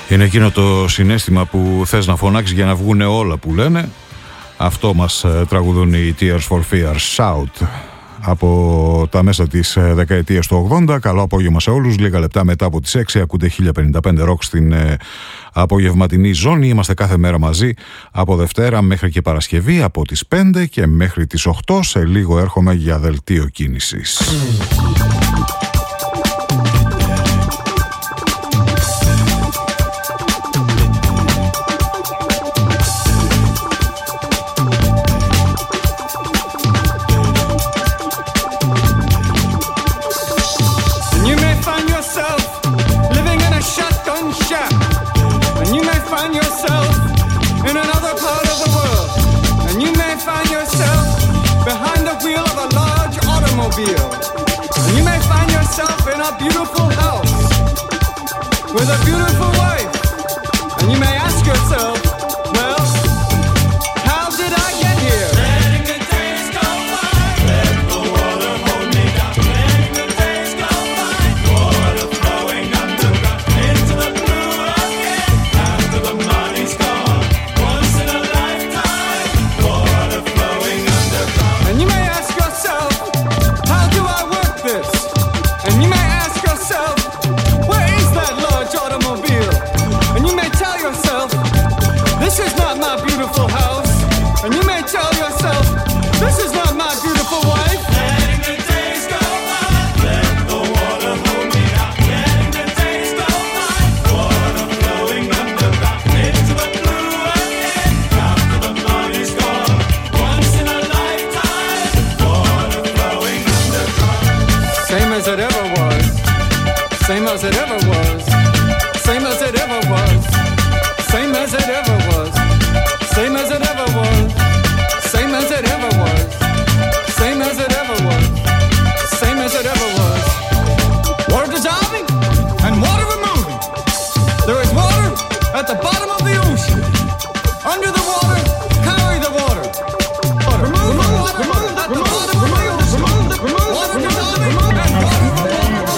Είναι εκείνο το συναίσθημα που θες να φωνάξεις για να βγουνε όλα που λένε. Αυτό μας τραγουδούν οι Tears for Fears, Shout, από τα μέσα της δεκαετίας του 80. Καλό απόγευμα σε όλους. Λίγα λεπτά μετά από τις 6 ακούτε 1055 Rock στην απογευματινή ζώνη. Είμαστε κάθε μέρα μαζί από Δευτέρα μέχρι και Παρασκευή από τις 5 και μέχρι τις 8. Σε λίγο έρχομαι για δελτίο κίνησης. And you may find yourself in a beautiful house with a beautiful wife, and you may ask yourself, well, how did I get here? Letting the days go by, let the water hold me down. Letting the days go by, water flowing underground into the blue again. After the money's gone, once in a lifetime, water flowing underground. And you may ask yourself, how do I work this? And you may ask yourself, where is that large automobile? And you may tell yourself, this is not my beautiful house. And you may tell yourself, this is not my beautiful wife. Letting the days go by, let the water hold me down. Letting the days go by, water flowing underground into the blue again. After the money's gone, once in a lifetime, water flowing underground. Same as it ever was, same as it ever was, same as it ever was, same as it ever was, same as it ever was, same as it ever was, same as it ever was, same as it ever was. Water dissolving and water removing. There is water at the bottom of the ocean. Under the water, carry the water. Remove the water at the bottom of the ocean. Water dissolving and water removing.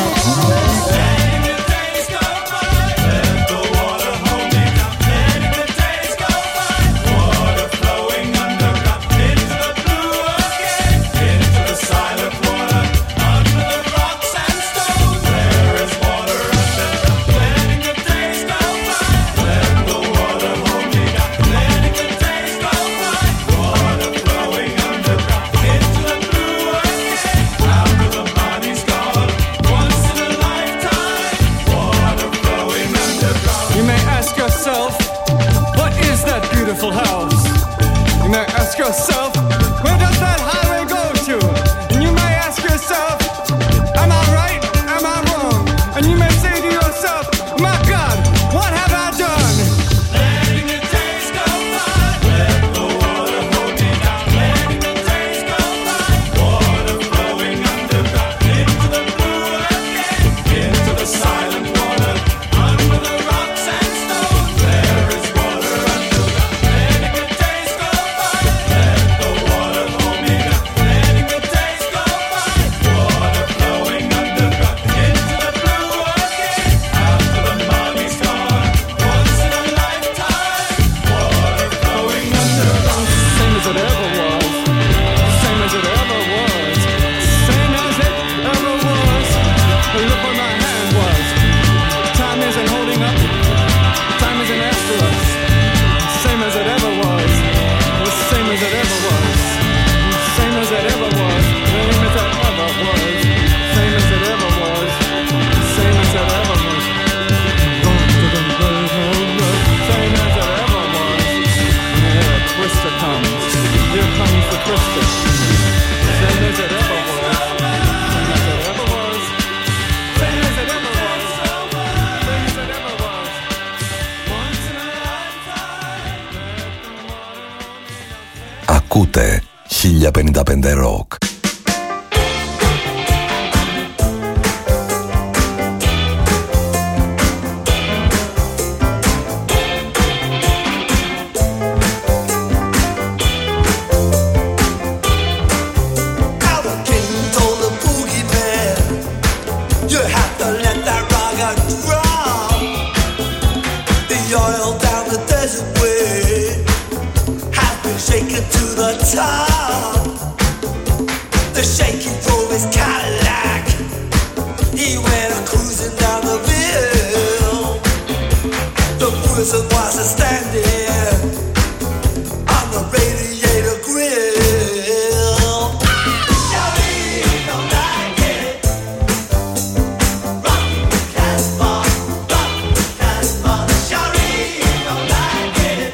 Letting the days go by, let the water hold me down. Letting the days go by, water flowing underground into the blue again, into the silent water, under the rocks and stones. There is water underground. Letting the days go by, let the water hold me down. Letting the days go by, water flowing underground into the blue again. After the money's gone, once in a lifetime, water flowing underground. You may ask yourself, what is that beautiful house? You may ask yourself, where does that highway go to? And you may ask yourself, am I right? Am I wrong? And you may say to yourself, my God, what have I done? Letting the days go by, let the water hold me down. Letting the days go by, water flowing underground into the blue again, into the silent water, under the rocks and stones. There is water underground. Letting the days go by, let the water hold me down. Letting the days go by, water flowing underground into the blue again. After the money's gone, once in a lifetime, water flowing underground. Same as it ever was, same as it ever was, same as it ever was. Look where my hand was. Time isn't holding up, time isn't after us. Same as it ever was, same as it ever was, same as it ever was, same as it ever was, same as it ever was, same as it ever was. Same as it ever was. Here a twister comes, here comes the twister. Same as it ever was, same as it ever was, same as it ever was, same as it ever was. Once in a lifetime. Ακούτε 1055 Rock. Albert King told the boogie man, you have to let that rock and roll. to the top. The shaky drove his Cadillac. He went cruising down the hill. The person was standing on the radiator grill. Shawty don't like it. Rock Casbah, rock Casbah. Shawty don't like it.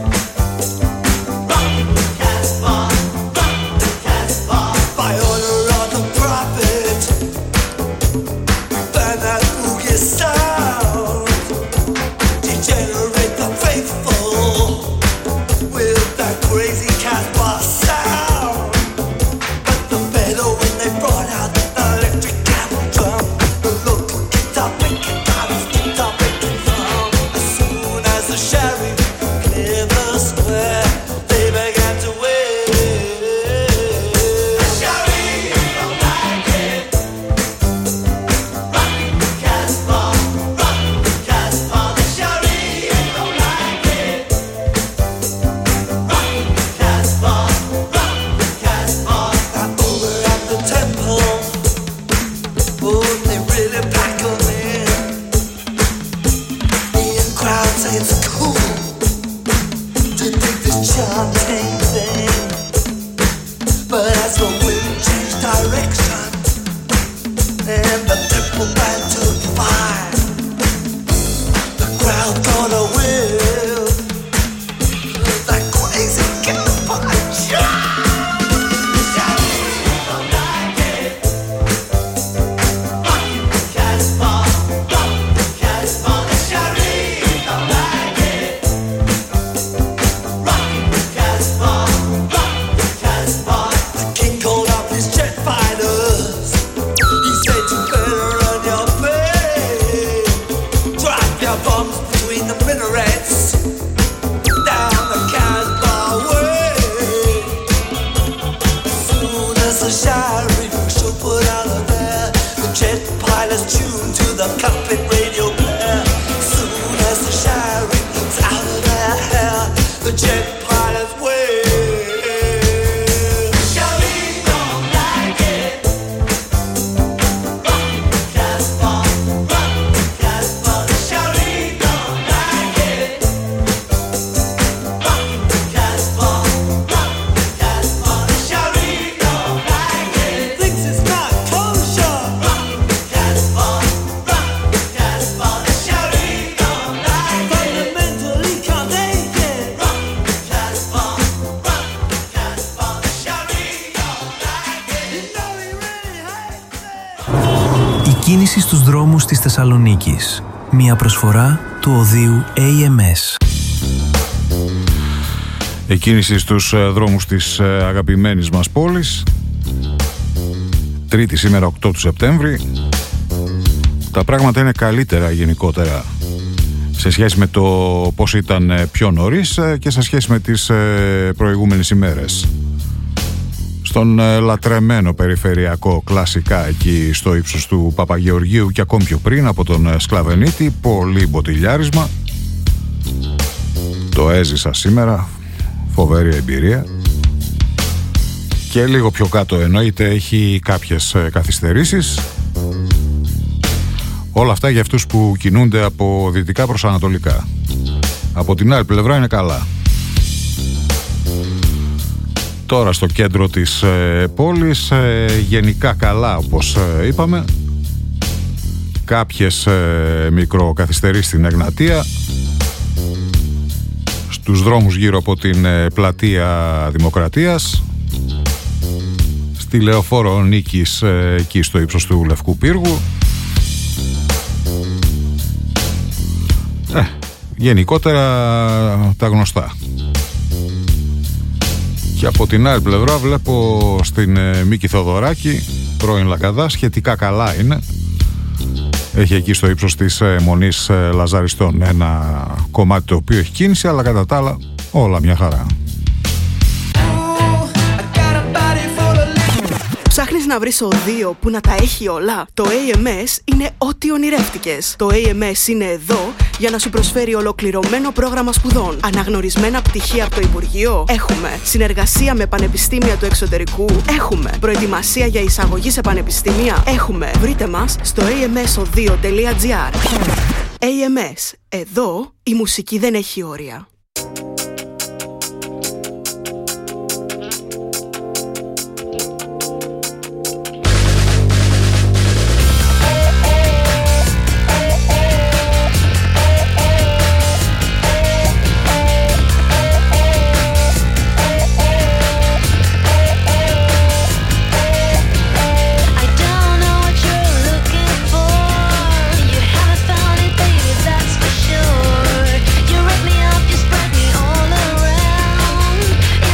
Rock Casbah, rock Casbah. By order of the prophet, we burn that boogie sound. Degenerate the faithful with that crazy Casbah sound. But the better when they brought out the electric cattle drum, the local guitar picking dollars, guitar picking drum. As soon as the sheriff cleared the square, they began to wave. The sheriff don't like it. Rock Casbah, rock Casbah. The sheriff don't like it. Rock Casbah, rock Casbah. Now over at the temple, oh, they really pack 'em in. The crowd say it's cool to dig this chanting thing, but as the wind changed direction and the temple band took fire, the crowd got a whiff of that crazy Casbah jive. Shawty don't like it. Rock Casbah, rock Casbah. The shawty don't like it. Rock Casbah, rock Casbah. The king called up his jet fighters. He said you better run your play. Drop your bombs between the minarets down the Casbah way. As soon as the sheriff should put out of there, the jet pilots tuned to the cockpit radio player. As soon as the sheriff was out of their hair, the jet pilots wave. Sheriff don't like it. Rock Casbah, rock Casbah. The sheriff don't like it. Rock Casbah, rock Casbah. The sheriff don't like it. Thinks it's not kosher. Rock Casbah, rock Casbah. The sheriff don't like it. Fundamentally can't take it. Rock Casbah, rock Casbah. The sheriff don't like it. You know he really hates it. Η κίνηση στους δρόμους της Θεσσαλονίκης. Μια προσφορά του οδείου AMS. Η κίνηση στους δρόμους της αγαπημένης μας πόλης. Τρίτη σήμερα 8 του Σεπτέμβρη. Τα πράγματα είναι καλύτερα γενικότερα σε σχέση με το πώς ήταν πιο νωρίς και σε σχέση με τις προηγούμενες ημέρες. Στον λατρεμένο περιφερειακό κλασικά εκεί στο ύψος του Παπαγεωργίου και ακόμη πιο πριν από τον Σκλαβενίτη, πολύ μποτιλιάρισμα. Το έζησα σήμερα, φοβερή εμπειρία. Και λίγο πιο κάτω εννοείται έχει κάποιες καθυστερήσεις. Όλα αυτά για αυτούς που κινούνται από δυτικά προς ανατολικά. Από την άλλη πλευρά είναι καλά. Τώρα στο κέντρο της πόλης γενικά καλά όπως είπαμε. Κάποιες μικροκαθυστερήσεις στην Εγνατία. Στους δρόμους γύρω από την πλατεία Δημοκρατίας. Στη Λεωφόρο Νίκης εκεί στο ύψος του Λευκού Πύργου. Γενικότερα τα γνωστά. Και από την άλλη πλευρά βλέπω στην Μίκη Θοδωράκη, πρώην Λαγκαδά, σχετικά καλά είναι. Έχει εκεί στο ύψος της Μονής Λαζαριστών ένα κομμάτι το οποίο έχει κίνηση, αλλά κατά τα άλλα όλα μια χαρά. Ψάχνεις να βρεις οδείο που να τα έχει όλα? Το AMS είναι ό,τι ονειρεύτηκες. Το AMS είναι εδώ για να σου προσφέρει ολοκληρωμένο πρόγραμμα σπουδών, αναγνωρισμένα πτυχία από το Υπουργείο. Έχουμε συνεργασία με πανεπιστήμια του εξωτερικού. Έχουμε προετοιμασία για εισαγωγή σε πανεπιστήμια. Έχουμε. Βρείτε μας στο amso2.gr. AMS. Εδώ η μουσική δεν έχει όρια. You rip me up, you spread me all around.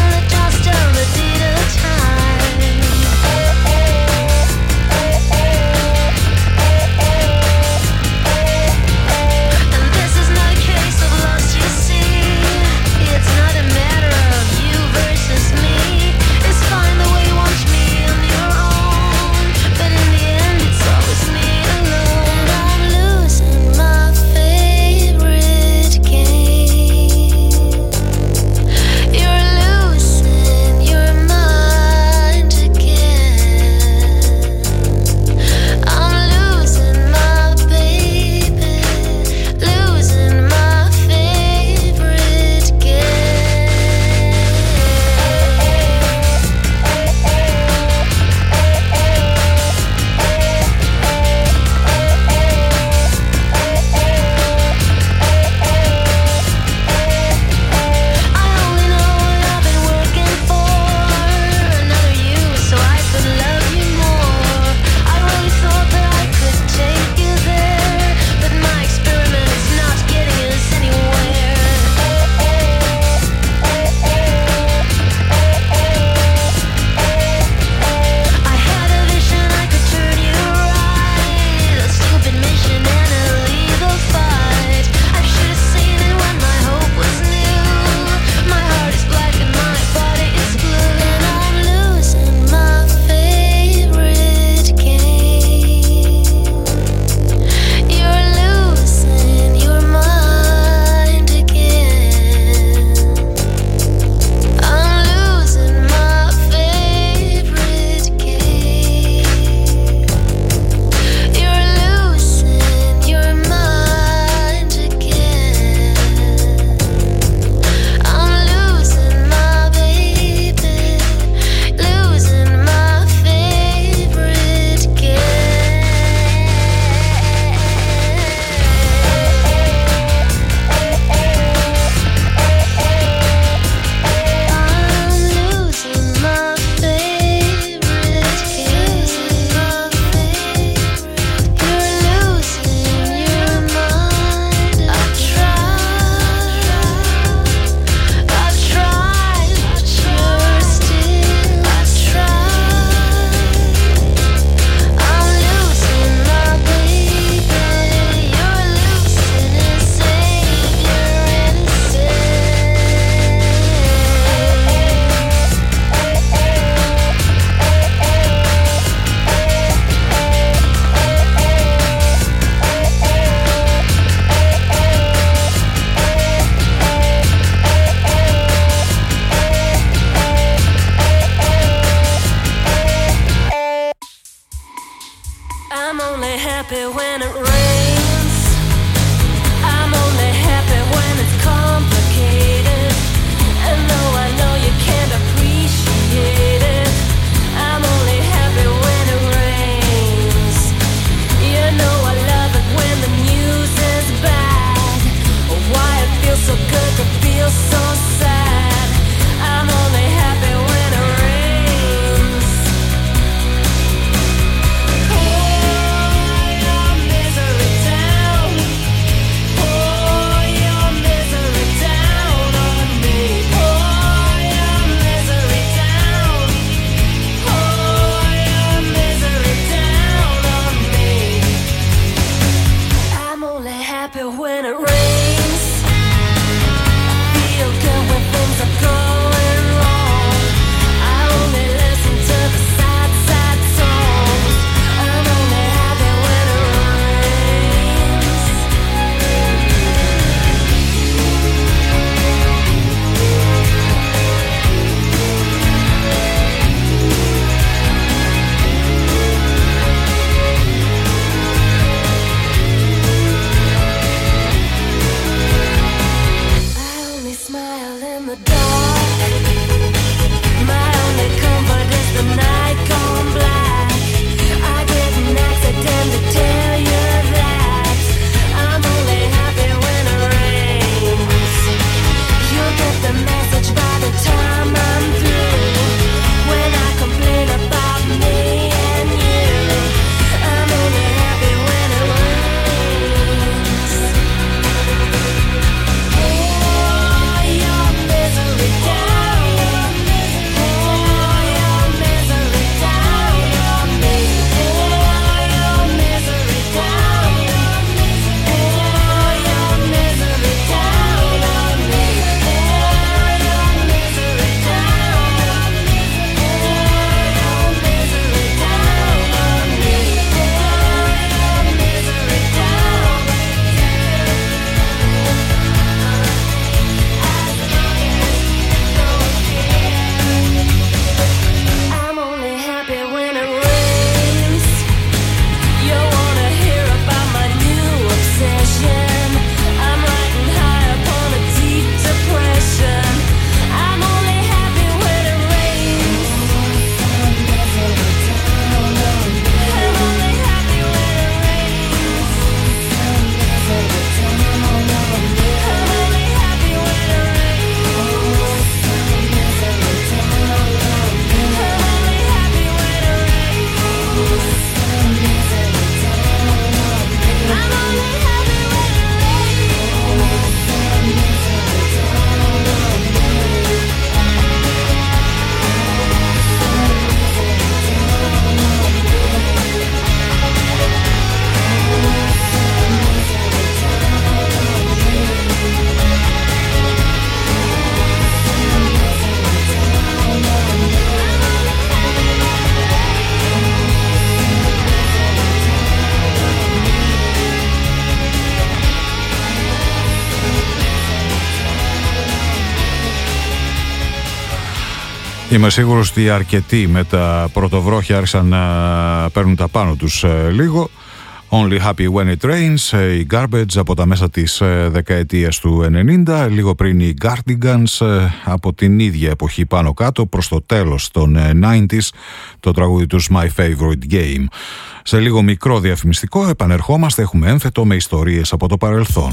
happy when it rains. I'm only happy when it's complicated. And though I know you can't appreciate it, I'm only happy when it rains. You know I love it when the news is bad. Why it feels so good to feel so sad. I'm only happy when it rains. Pour your misery down. Pour your misery down on me. Pour your misery down. Pour your misery down on me. I'm only happy when it rains. Feel good when things are going wrong. I only listen to the sad, sad songs. I'm only happy when it rains. Είμαι σίγουρος ότι αρκετοί με τα πρωτοβρόχια άρχισαν να παίρνουν τα πάνω τους λίγο. Only Happy When It Rains, οι Garbage από τα μέσα της δεκαετίας του 90, λίγο πριν οι Cardigans από την ίδια εποχή πάνω κάτω προς το τέλος των 90s, το τραγούδι τους My Favorite Game. Σε λίγο μικρό διαφημιστικό επανερχόμαστε, έχουμε ένθετο με ιστορίες από το παρελθόν.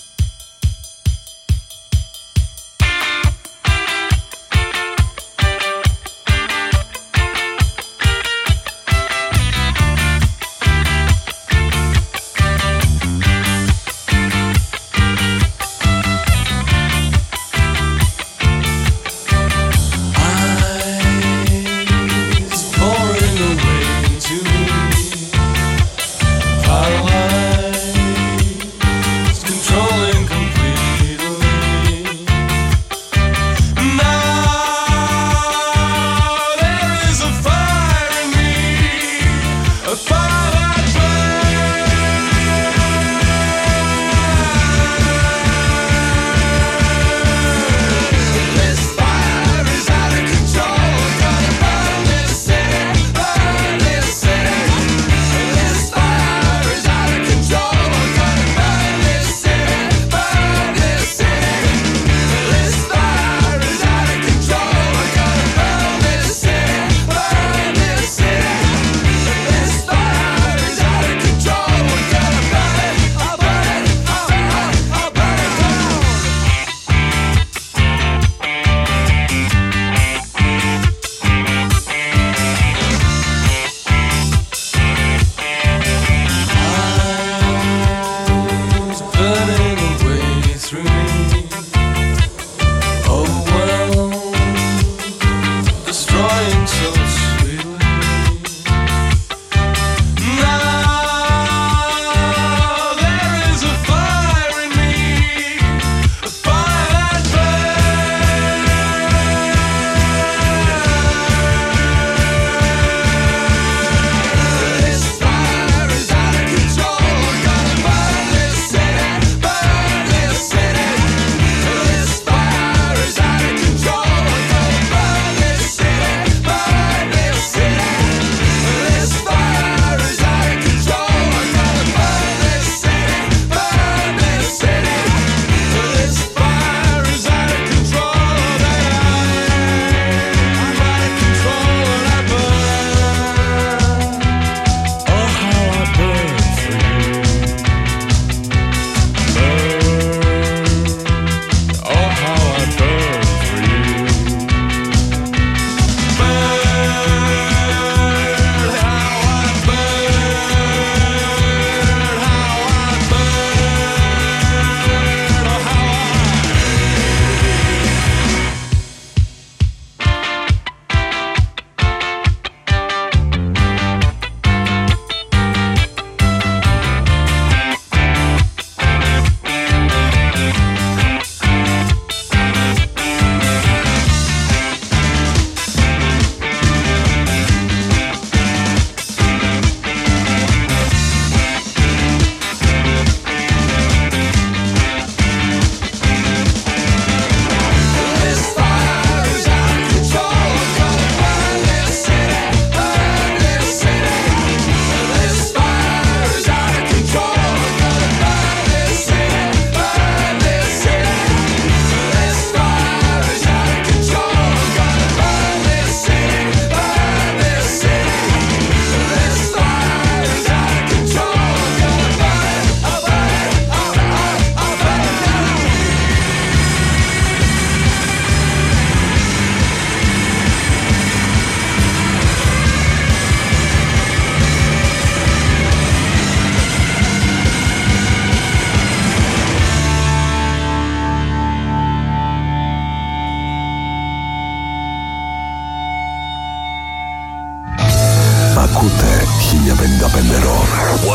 Ακούτε 1055 Rock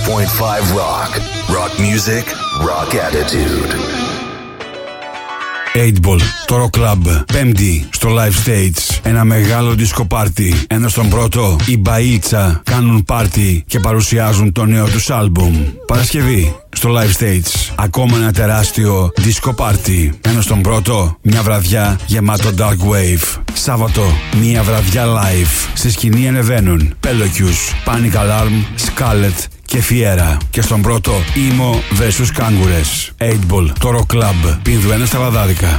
105.5 Rock Rock music, rock attitude. 8ball, το Rock Club, Πέμπτη στο Live Stage. Ένα μεγάλο disco party. Ένα στον πρώτο, οι Μπαΐτσα κάνουν party και παρουσιάζουν το νέο τους άλμπουμ. Παρασκευή στο Live Stage, ακόμα ένα τεράστιο disco party. Ένα στον πρώτο, μια βραδιά γεμάτο dark wave. Σάββατο, μια βραδιά live. Στη σκηνή ανεβαίνουν Pellocus, Panic Alarm, Scarlet και Fiera. Και στον πρώτο, Imo vs Κάγκουρες. 8ball, το Rock Club, Πίνδου 1 στα Βαδάδικα.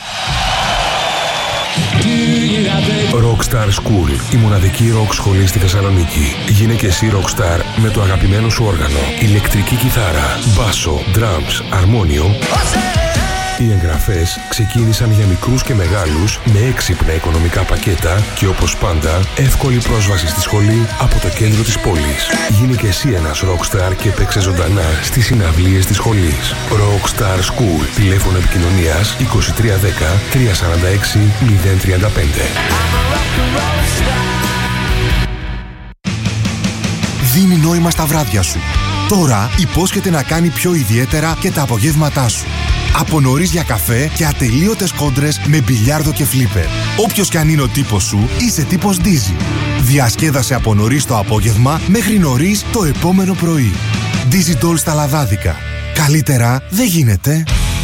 Rockstar School, η μοναδική rock σχολή στη Θεσσαλονίκη. Γίνε και εσύ rockstar με το αγαπημένο σου όργανο, ηλεκτρική κιθάρα, μπάσο, drums, αρμόνιο. Οι εγγραφές ξεκίνησαν για μικρούς και μεγάλους με έξυπνα οικονομικά πακέτα και όπως πάντα εύκολη πρόσβαση στη σχολή από το κέντρο της πόλης. Γίνε και εσύ ένας rockstar και παίξε ζωντανά στις συναυλίες της σχολής. Rockstar School, τηλέφωνο επικοινωνίας 2310 346 035. Δίνει νόημα στα βράδια σου. Τώρα υπόσχεται να κάνει πιο ιδιαίτερα και τα απογεύματά σου. Από νωρίς για καφέ και ατελείωτες κόντρες με μπιλιάρδο και φλίπερ. Όποιος κι αν είναι ο τύπος σου, είσαι τύπος Dizzy. Διασκέδασε από νωρίς το απόγευμα μέχρι νωρίς το επόμενο πρωί. Dizzy Doll στα Λαδάδικα. Καλύτερα δεν γίνεται.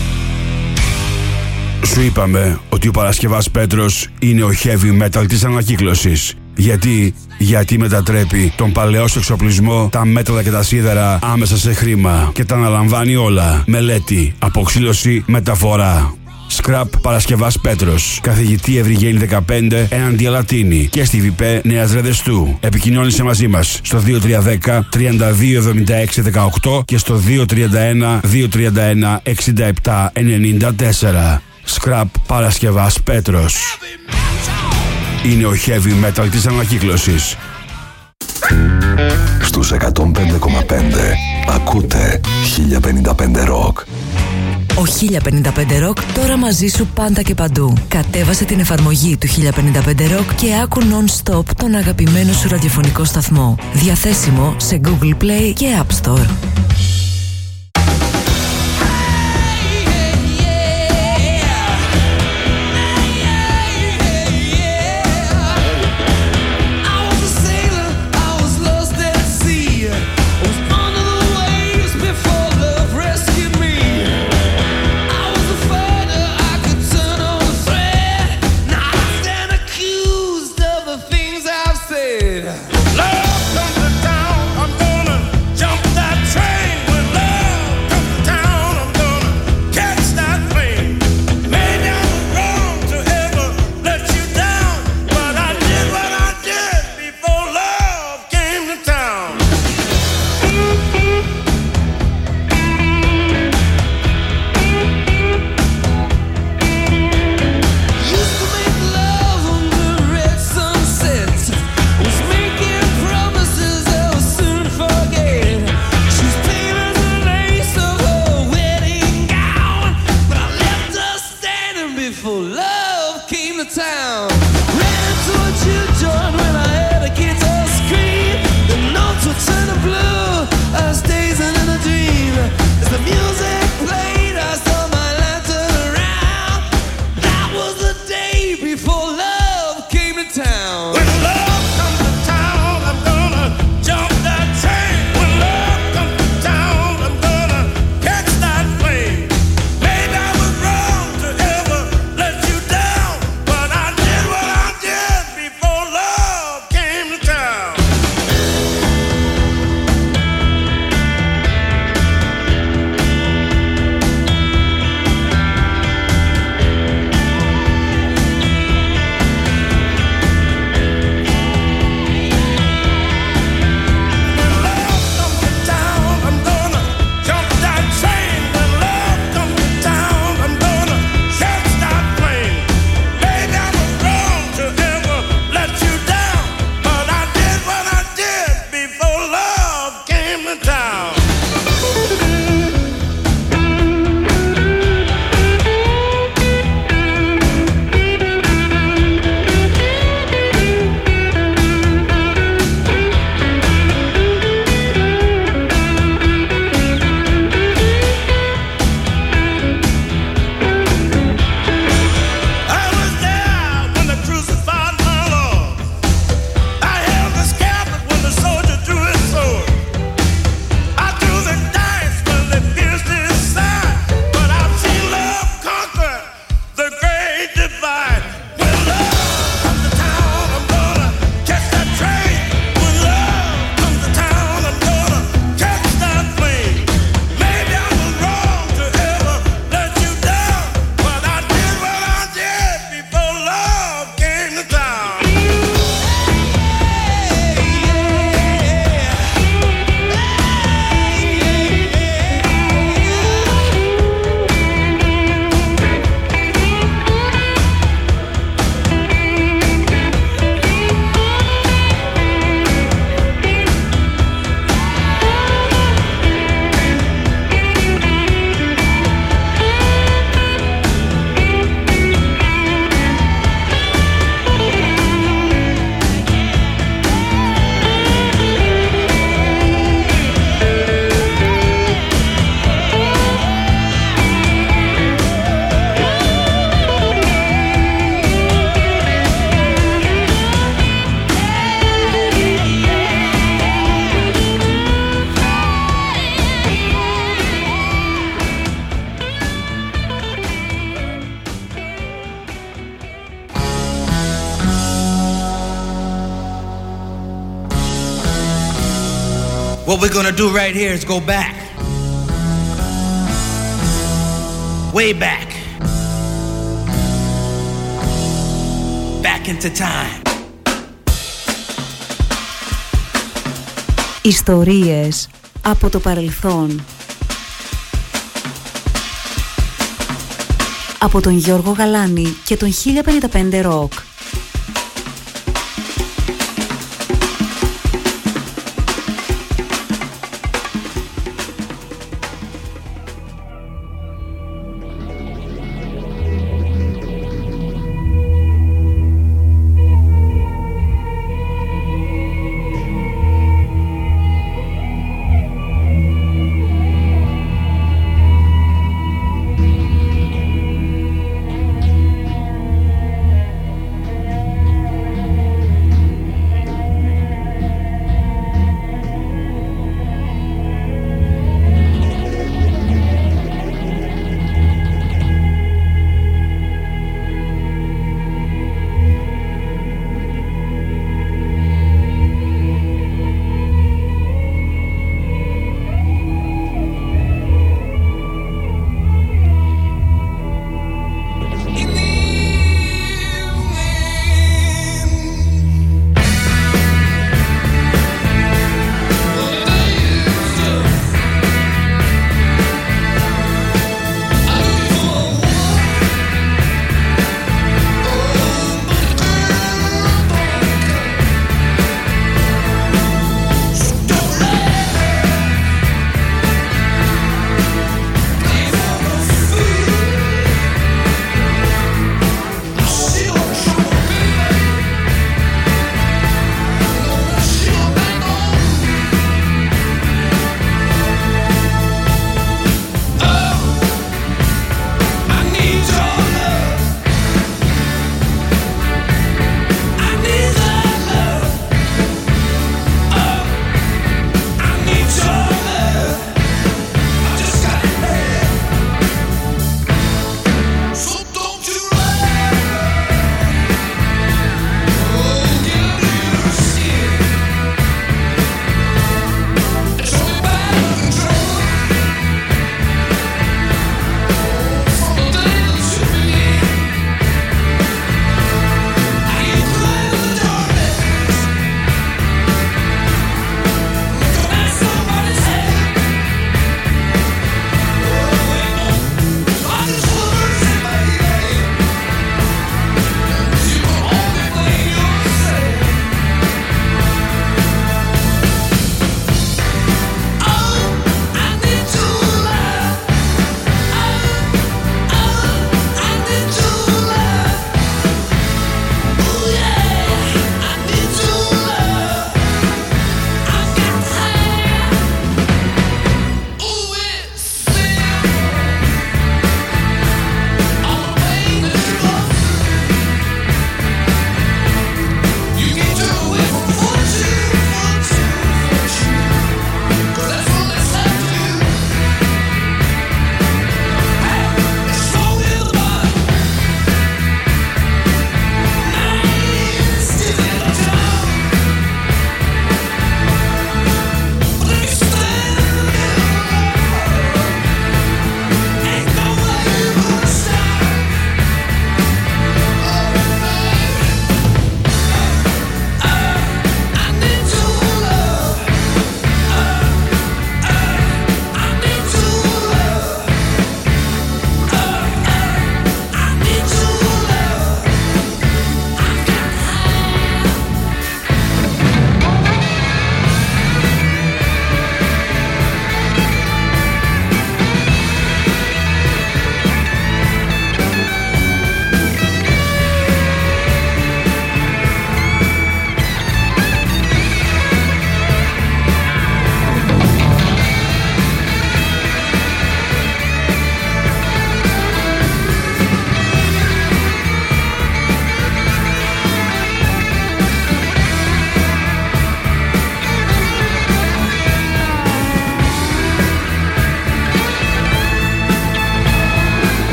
Σου είπαμε ότι ο Παρασκευάς Πέτρος είναι ο heavy metal της ανακύκλωσης. Γιατί μετατρέπει τον παλαιό σου εξοπλισμό, τα μέταλλα και τα σίδερα άμεσα σε χρήμα και τα αναλαμβάνει όλα. Μελέτη, αποξήλωση, μεταφορά. Scrap Παρασκευάς Πέτρος. Καθηγητή Ευρυγένη 15 έναντι Αλατίνη και στη ΒΠ Νέας Ρεδεστού. Επικοινώνησε μαζί μας στο 2310 3276 18 και στο 231 231 67 94. Scrap Παρασκευάς Πέτρος. Είναι ο heavy metal της ανακύκλωσης. Στους 105,5 ακούτε 1055 Rock. Ο 1055 Rock τώρα μαζί σου πάντα και παντού. Κατέβασε την εφαρμογή του 1055 Rock και άκου non-stop τον αγαπημένο σου ραδιοφωνικό σταθμό. Διαθέσιμο σε Google Play και App Store. Love comes to town, I'm gonna jump that train when What we're gonna do right here is go back. Way back. Back into time. Ιστορίες από το παρελθόν. Από τον Γιώργο Γαλάνη και τον 1055 Rock.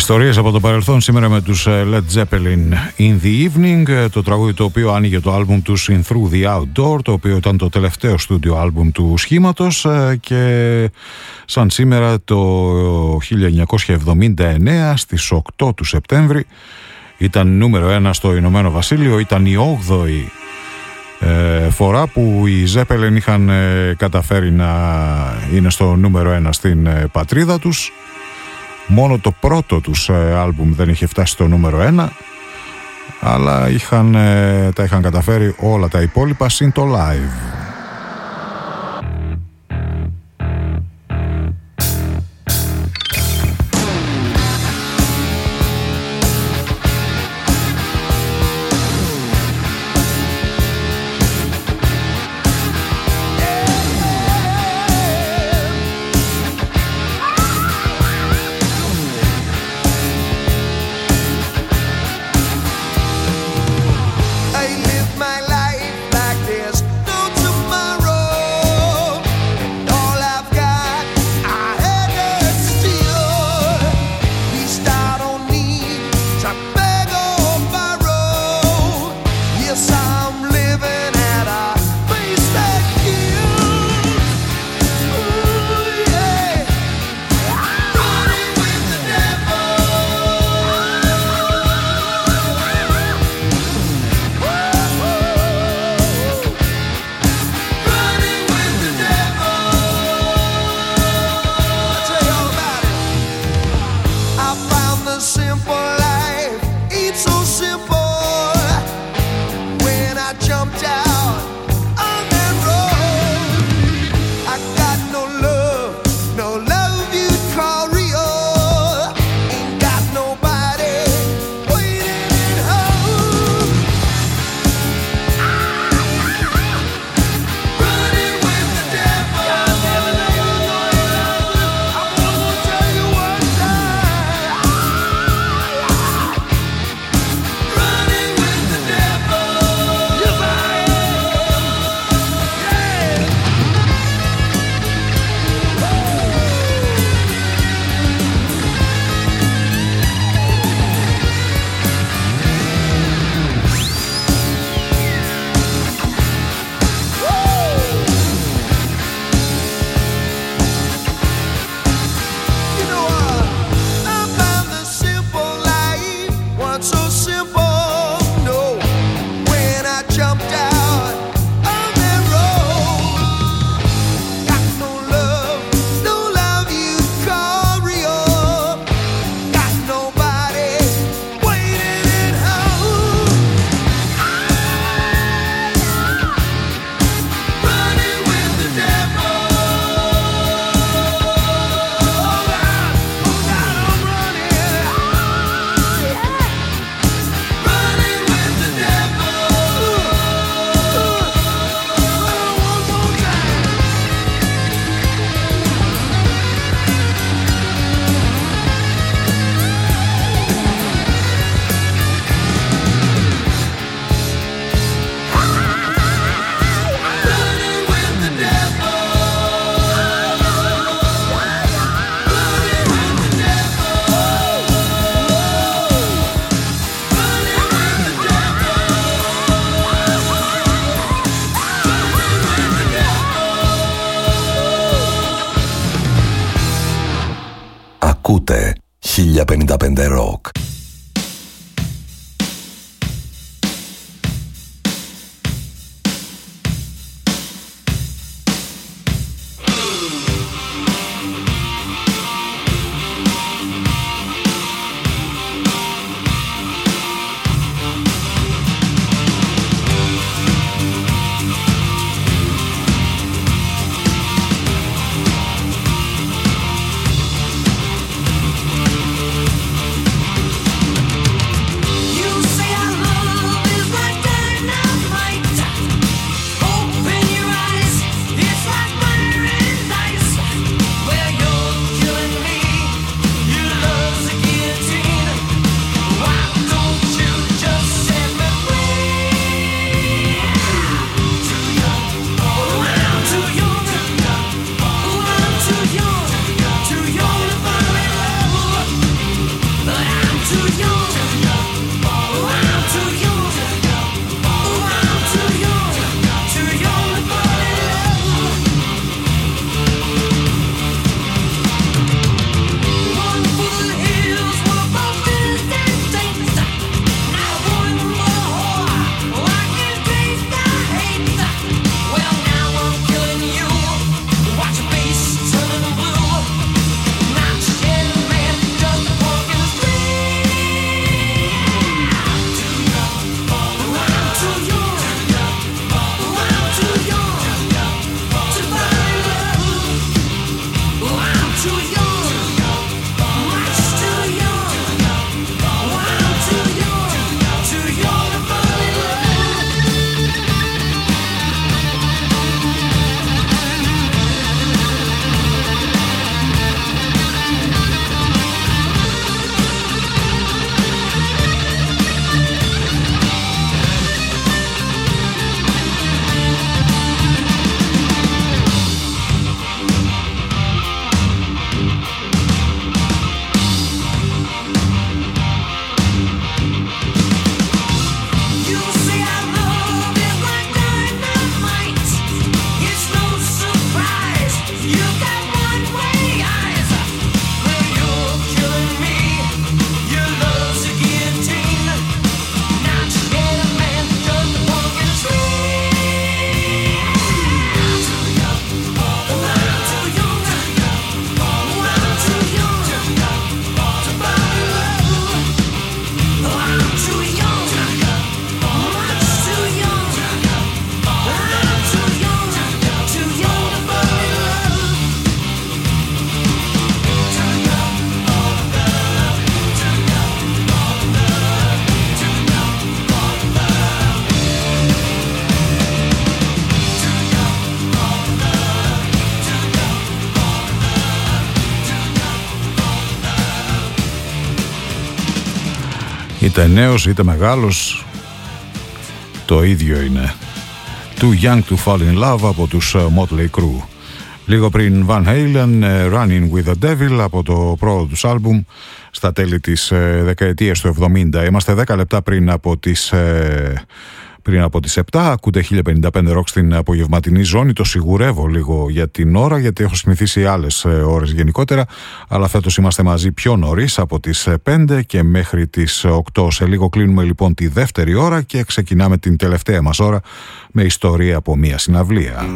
Ιστορίες από το παρελθόν σήμερα με τους Led Zeppelin In The Evening, το τραγούδι το οποίο άνοιγε το άλμπουμ του In Through The Outdoor, το οποίο ήταν το τελευταίο στούντιο άλμπουμ του σχήματος, και σαν σήμερα το 1979 στις 8 του Σεπτέμβρη ήταν νούμερο 1 στο Ηνωμένο Βασίλειο. Ήταν η 8η φορά που οι Zeppelin είχαν καταφέρει να είναι στο νούμερο 1 στην πατρίδα τους. Μόνο το πρώτο τους άλμπουμ δεν είχε φτάσει στο νούμερο 1, αλλά τα είχαν καταφέρει όλα τα υπόλοιπα συν το live. Ακούτε 1055 Rock. Είτε νέος είτε μεγάλος, το ίδιο είναι. Too Young to Fall in Love από τους Motley Crue. Λίγο πριν Van Halen, Running with the Devil από το πρώτο τους άλμπουμ στα τέλη της δεκαετίας του 70. Είμαστε 10 λεπτά πριν από τις 7. Ακούτε 1055 Rock στην απογευματινή ζώνη. Το σιγουρεύω λίγο για την ώρα, γιατί έχω συνηθίσει άλλες ώρες γενικότερα, αλλά φέτος είμαστε μαζί πιο νωρίς, από τις 5 και μέχρι τις 8. Σε λίγο κλείνουμε λοιπόν τη δεύτερη ώρα και ξεκινάμε την τελευταία μας ώρα με ιστορία από μια συναυλία.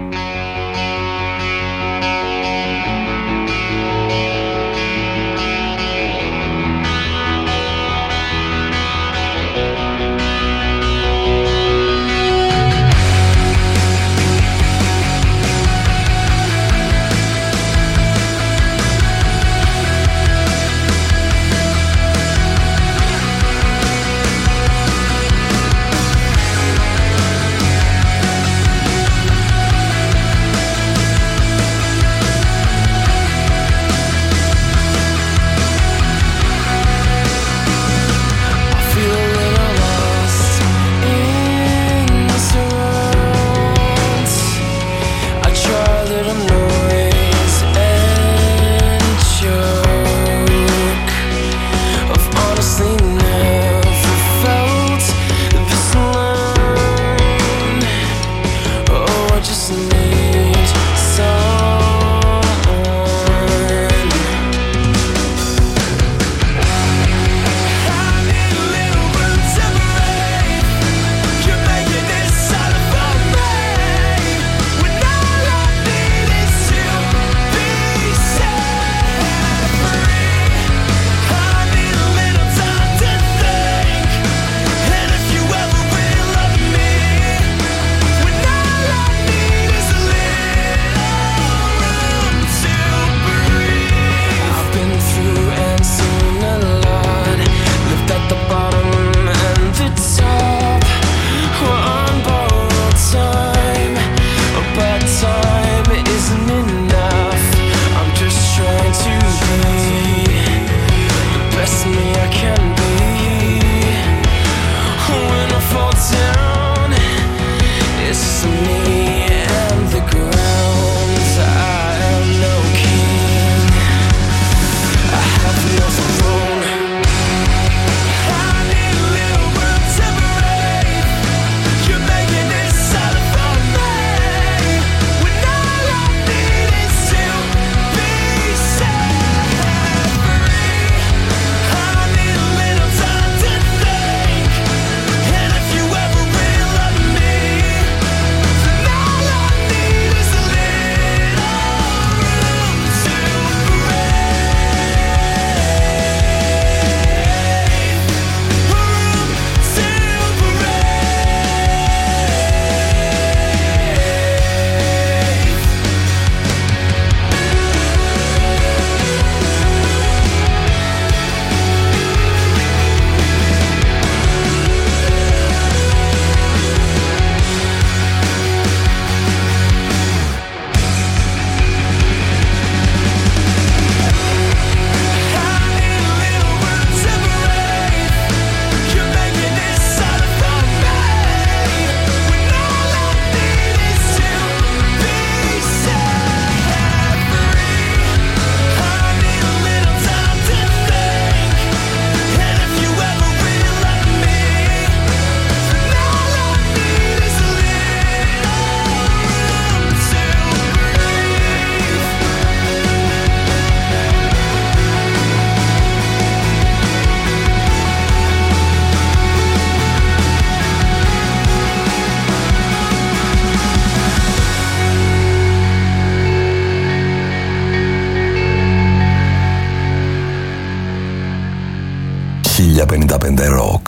Rock.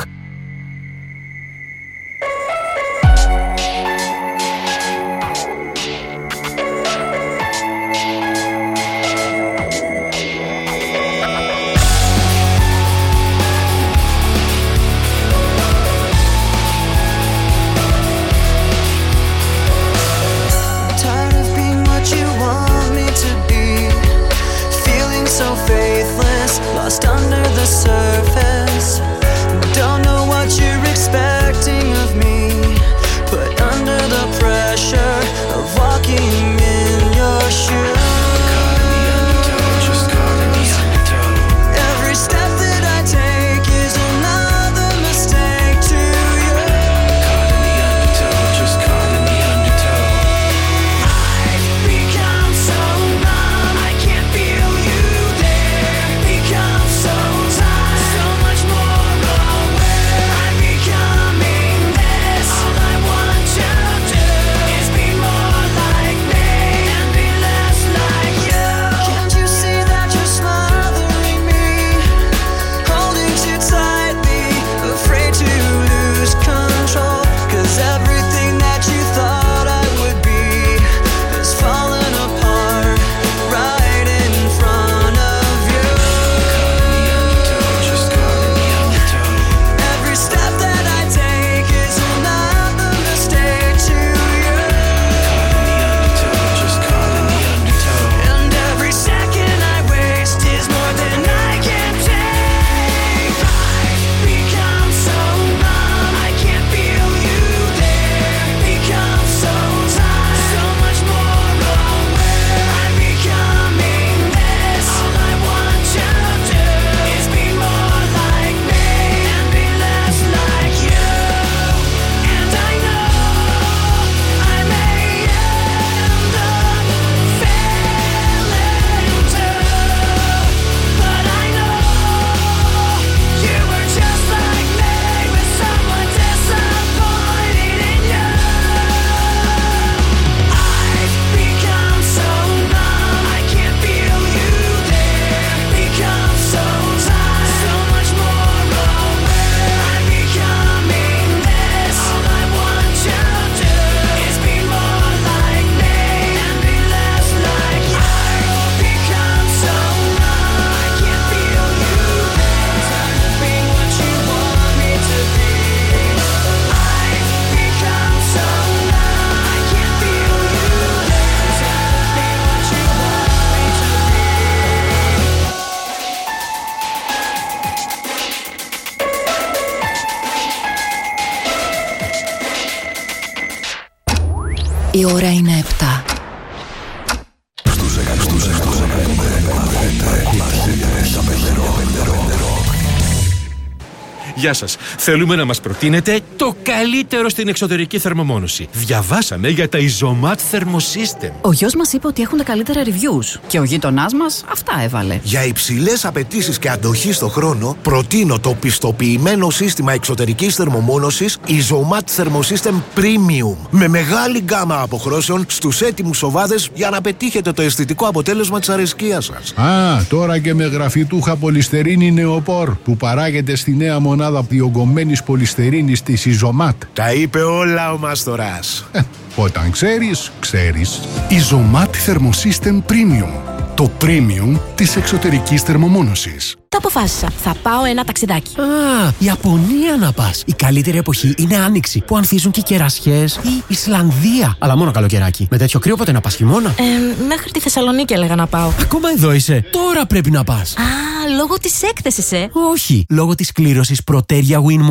Lost under the surface, Η ώρα είναι 7. Γεια σας. Θέλουμε να μας προτείνετε το καλύτερο στην εξωτερική θερμομόνωση. Διαβάσαμε για τα Isomat Thermosystem. Ο γιος μας είπε ότι έχουν τα καλύτερα reviews. Και ο γείτονάς μας αυτά έβαλε. Για υψηλές απαιτήσεις και αντοχή στο χρόνο, προτείνω το πιστοποιημένο σύστημα εξωτερικής θερμομόνωσης Isomat Thermosystem Premium. Με μεγάλη γκάμα αποχρώσεων στους έτοιμους σοβάδες για να πετύχετε το αισθητικό αποτέλεσμα της αρεσκίας σας. Τώρα και με γραφιτούχα πολυστερίνη νεοπόρ που παράγεται στη νέα μονάδα διογκωμένης πολυστερίνης της Isomat. Τα είπε όλα ο Μάστορας. Όταν ξέρεις, ξέρεις. Isomat Thermosystem Premium. Το premium της εξωτερικής θερμομόνωσης. Το αποφάσισα. Θα πάω ένα ταξιδάκι. Ιαπωνία να πας. Η καλύτερη εποχή είναι άνοιξη, που ανθίζουν και οι κερασιές. Ή Ισλανδία. Αλλά μόνο καλοκαιράκι. Με τέτοιο κρύο πότε να πας, χειμώνα? Μέχρι τη Θεσσαλονίκη έλεγα να πάω. Ακόμα εδώ είσαι. Τώρα πρέπει να πας. Λόγω της έκθεσης, Όχι. Λόγω της κλήρωσης Proteria Win